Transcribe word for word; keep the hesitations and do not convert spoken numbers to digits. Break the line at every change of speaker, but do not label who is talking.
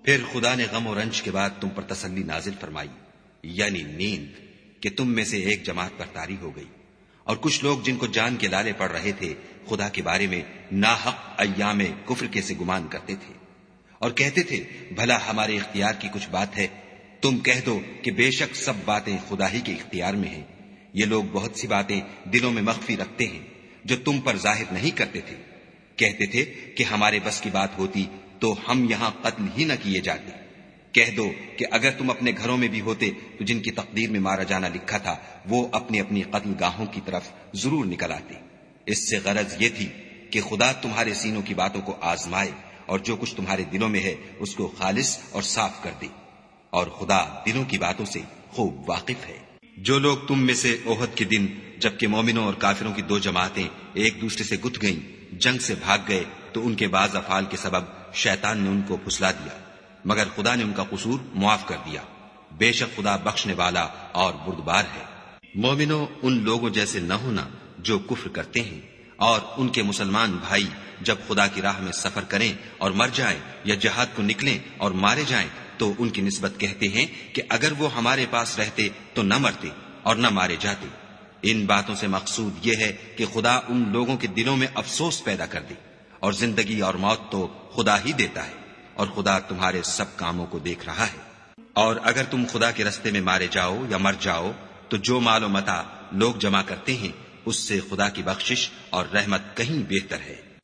پھر خدا نے غم و رنج کے بعد تم پر تسلی نازل فرمائی، یعنی نیند، کہ تم میں سے ایک جماعت پر طاری ہو گئی، اور کچھ لوگ جن کو جان کے لالے پڑ رہے تھے خدا کے بارے میں ناحق ایام کفر کے سے گمان کرتے تھے، اور کہتے تھے بھلا ہمارے اختیار کی کچھ بات ہے؟ تم کہہ دو کہ بے شک سب باتیں خدا ہی کے اختیار میں ہیں۔ یہ لوگ بہت سی باتیں دلوں میں مخفی رکھتے ہیں جو تم پر ظاہر نہیں کرتے تھے۔ کہتے تھے کہ ہمارے بس کی بات ہوتی تو ہم یہاں قتل ہی نہ کیے جاتے۔ کہہ دو کہ اگر تم اپنے گھروں میں بھی ہوتے تو جن کی تقدیر میں مارا جانا لکھا تھا وہ اپنی اپنی قتل گاہوں کی طرف ضرور نکل آتے۔ اس سے غرض یہ تھی کہ خدا تمہارے سینوں کی باتوں کو آزمائے اور جو کچھ تمہارے دلوں میں ہے اس کو خالص اور صاف کر دے، اور خدا دلوں کی باتوں سے خوب واقف ہے۔ جو لوگ تم میں سے احد کے دن جبکہ مومنوں اور کافروں کی دو جماعتیں ایک دوسرے سے گتھ گئیں جنگ سے بھاگ گئے تو ان کے بعض افعال کے سبب شیطان نے ان کو پھسلا دیا، مگر خدا نے ان کا قصور معاف کر دیا۔ بے شک خدا بخشنے والا اور بردبار ہے۔ مومنوں، ان لوگوں جیسے نہ ہونا جو کفر کرتے ہیں، اور ان کے مسلمان بھائی جب خدا کی راہ میں سفر کریں اور مر جائیں یا جہاد کو نکلیں اور مارے جائیں تو ان کی نسبت کہتے ہیں کہ اگر وہ ہمارے پاس رہتے تو نہ مرتے اور نہ مارے جاتے۔ ان باتوں سے مقصود یہ ہے کہ خدا ان لوگوں کے دلوں میں افسوس پیدا کر دے، اور زندگی اور موت تو خدا ہی دیتا ہے، اور خدا تمہارے سب کاموں کو دیکھ رہا ہے۔ اور اگر تم خدا کے رستے میں مارے جاؤ یا مر جاؤ تو جو مال و متاع لوگ جمع کرتے ہیں اس سے خدا کی بخشش اور رحمت کہیں بہتر ہے۔